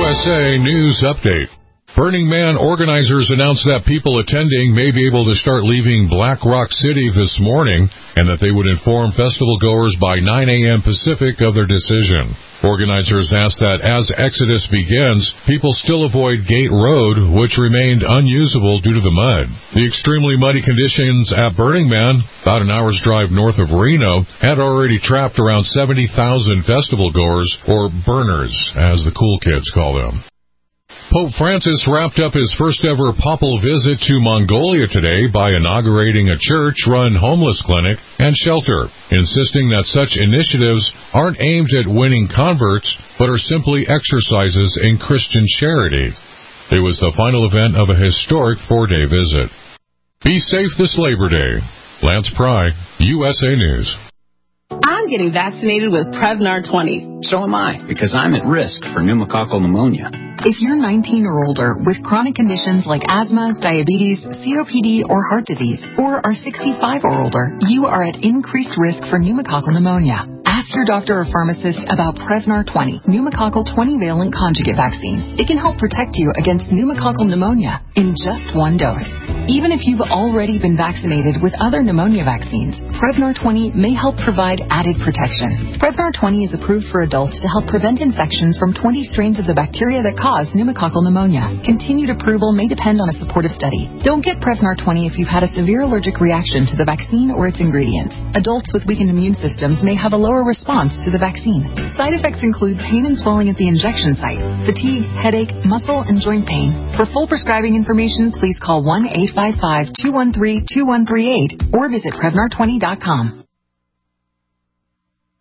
USA News Update. Burning Man organizers announced that people attending may be able to start leaving Black Rock City this morning and that they would inform festival goers by 9 a.m. Pacific of their decision. Organizers asked that as Exodus begins, people still avoid Gate Road, which remained unusable due to the mud. The extremely muddy conditions at Burning Man, about an hour's drive north of Reno, had already trapped around 70,000 festival goers, or burners, as the cool kids call them. Pope Francis wrapped up his first-ever papal visit to Mongolia today by inaugurating a church-run homeless clinic and shelter, insisting that such initiatives aren't aimed at winning converts, but are simply exercises in Christian charity. It was the final event of a historic 4-day visit. Be safe this Labor Day. Lance Pry, USA News. I'm getting vaccinated with Prevnar 20. So am I, because I'm at risk for pneumococcal pneumonia. If you're 19 or older with chronic conditions like asthma, diabetes, COPD, or heart disease, or are 65 or older, you are at increased risk for pneumococcal pneumonia. Ask your doctor or pharmacist about Prevnar 20, pneumococcal 20-valent conjugate vaccine. It can help protect you against pneumococcal pneumonia in just one dose. Even if you've already been vaccinated with other pneumonia vaccines, Prevnar 20 may help provide added protection. Prevnar 20 is approved for adults to help prevent infections from 20 strains of the bacteria that cause pneumococcal pneumonia. Continued approval may depend on a supportive study. Don't get Prevnar 20 if you've had a severe allergic reaction to the vaccine or its ingredients. Adults with weakened immune systems may have a lower response to the vaccine. Side effects include pain and swelling at the injection site, fatigue, headache, muscle, and joint pain. For full prescribing information, please call 1-855-213-2138 or visit Prevnar20.com.